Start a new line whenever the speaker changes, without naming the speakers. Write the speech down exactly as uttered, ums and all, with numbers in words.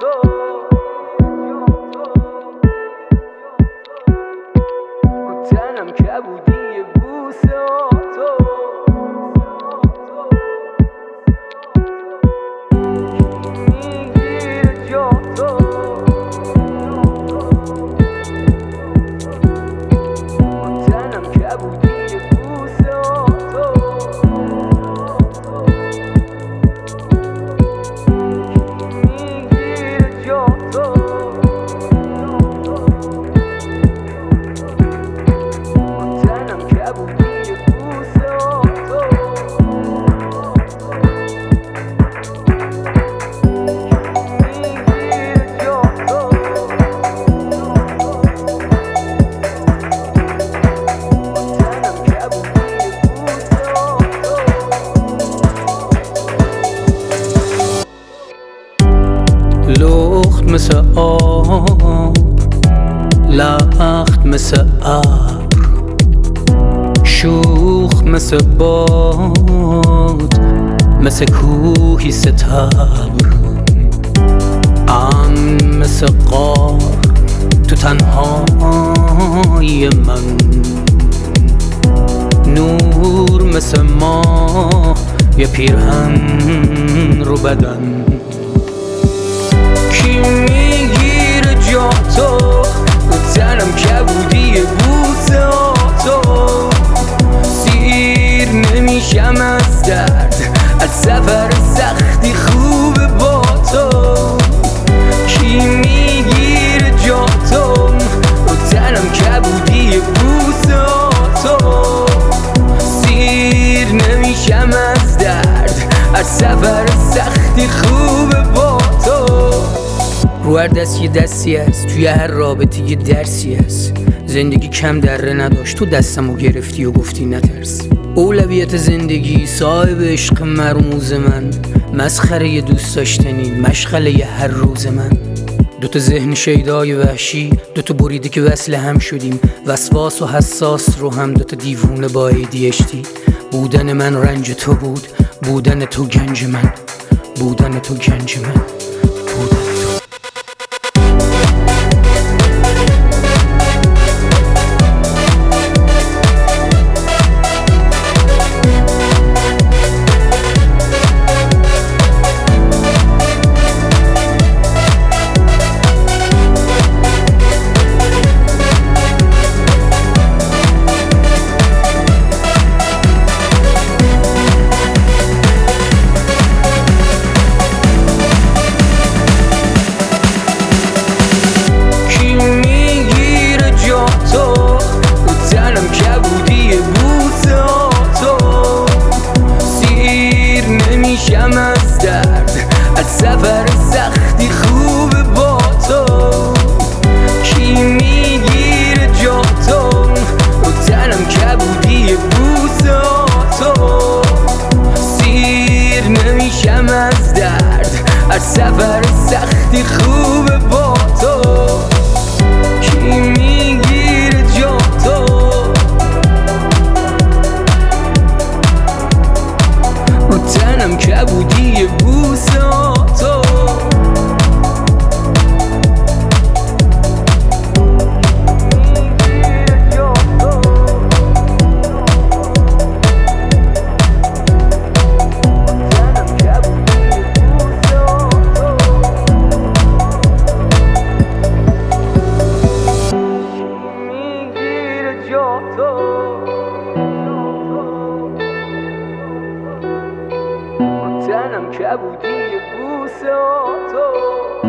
تنم کبودی بوسه تو میگیره جا تو تنم کبودی بوسه تو میگیره جا تو
لخت مثل آب، لخت مثل ابر، شوخ مثل باد، مثل کوهی ستبر، امن مثل غار تو تنهای من، نور مثل ماه یه پیرهن رو بدن. کی میگیره جا تو تنم کبودی بوسه تو سیر نمیشم از درد از سفر سختی خوب با تو. کی میگیره جا تو تنم کبودی بوسه تو سیر نمیشم از درد از سفر سختی خوب با تو. رو هر دست یه دستی هست، توی هر رابطه یه درسی هست. زندگی کم دره نداشت، تو دستمو گرفتی و گفتی نترس. اولویت زندگی صاحب عشق مرموز من، مسخره یه دوست داشتنی مشغله یه هر روز من. دوتا ذهن شیدای وحشی، دوتا بریده که وصل هم شدیم، وسواس و حساس رو هم دوتا دیوونه با ای دی اچ دی. بودن من رنج تو بود، بودن تو گنج من، بودن تو گنج من، بودن تو. تنم کبودی بوسه تو سیر نمیشم از درد از سفر سختی خوب با تو. کی میگیره جا تو تنم کبودی بوسه تو سیر نمیشم از درد از سفر سختی خوب با تو. کی میگیره جا تو تنم کبودی بوسه تو تنم کبودی بوسه تو